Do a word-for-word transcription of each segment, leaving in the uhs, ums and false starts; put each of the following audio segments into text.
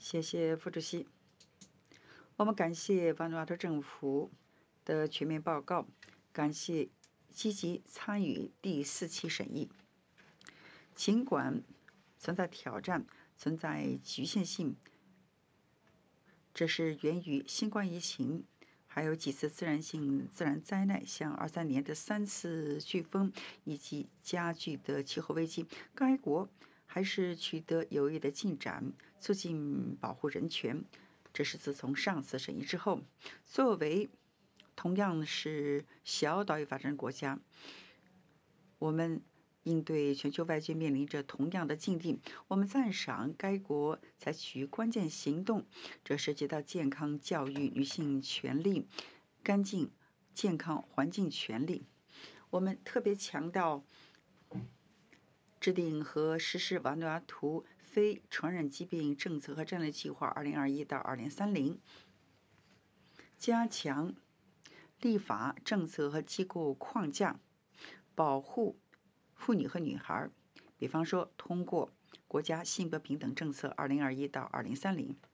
谢谢副主席。我们感谢瓦努阿图政府的全面报告，感谢积极参与第四期审议。尽管存在挑战，存在局限性，这是源于新冠疫情，还有几次自然性自然灾难，像二三年的三次飓风以及加剧的气候危机。该国还是取得有益的进展，促进保护人权。这是自从上次审议之后，作为同样是小岛屿发展国家，我们应对全球外界面临着同样的境地。我们赞赏该国采取关键行动，这涉及到健康教育、女性权利、干净健康环境权利。我们特别强调制定和实施瓦努阿图非传染疾病政策和战略计划二零二一到二零三零，加强立法政策和机构框架，保护妇女和女孩，比方说通过国家性别平等政策二零二一到二零三零。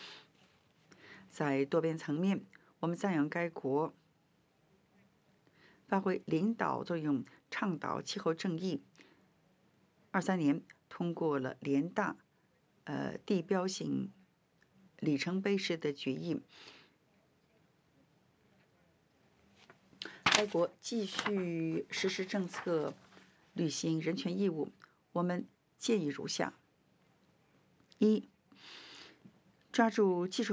在多边层面，我们赞扬该国发挥领导作用，倡导气候正义。二三年通过了联大呃地标性里程碑式的决议，该国继续实施政策，履行人权义务。我们建议如下：一、抓住技术